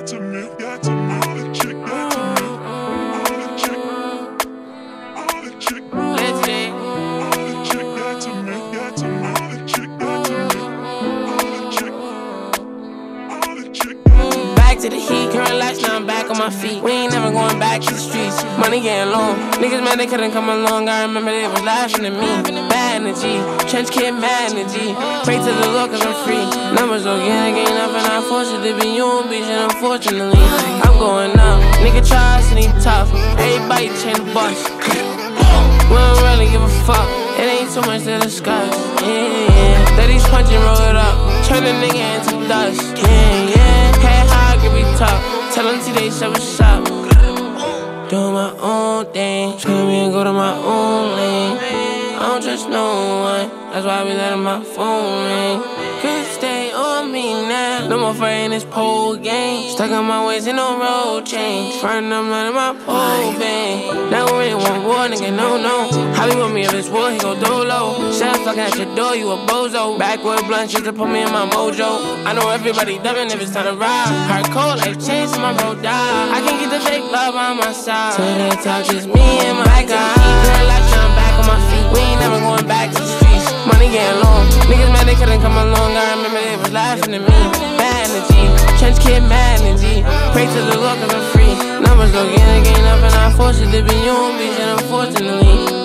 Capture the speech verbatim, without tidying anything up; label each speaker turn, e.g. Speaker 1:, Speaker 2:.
Speaker 1: got to me, got to me. All the chick got to me. All the chick, all the chick,
Speaker 2: Let's see.
Speaker 1: all the chick got to me, got to me. All the chick got to me. All the chick, all the chick got to me.
Speaker 2: Back to the heat, current lights, now I'm back on my feet. We ain't never going back to the streets. Money getting low. Niggas mad they couldn't come along. I remember they was laughing at me. Bad energy, trench kid mad energy. Pray to the Lord cause I'm free. Numbers don't get again up and I force it to be you and bitch. And unfortunately, I'm going up. Nigga try us and he tough. Everybody chain the bus. We don't really give a fuck. It ain't too much to discuss. Yeah, yeah. Let these punch and roll it up. Turn a nigga into dust. Yeah, yeah. Head high, can be tough. Tell them today, shut what's up. Doing my own thing. Tell me and go to my own lane. I don't trust no one. That's why I be letting my phone ring. Could stay on me now. No more fighting this pole game. Stuck on my ways in no road change. Frontin' I'm running my pole bang. Now we really want war, nigga, no, no. How he want me if it's war, he go dolo. Shut fucking at your door, you a bozo. Backwood blunt shit to put me in my mojo. I know everybody dubbing if it's time to ride. Hard cold like chains till my bro die. I can't get the fake love on my side. To the top, just me and my guy. Girl, like I'm back on my feet. We ain't never going back to the streets. Money getting long. Niggas mad they couldn't come along. I remember they was laughing at me. Bad energy, trench kid mad energy. Pray to the Lord cause I'm free. Numbers don't get again up and I force it to be you and bitch. And unfortunately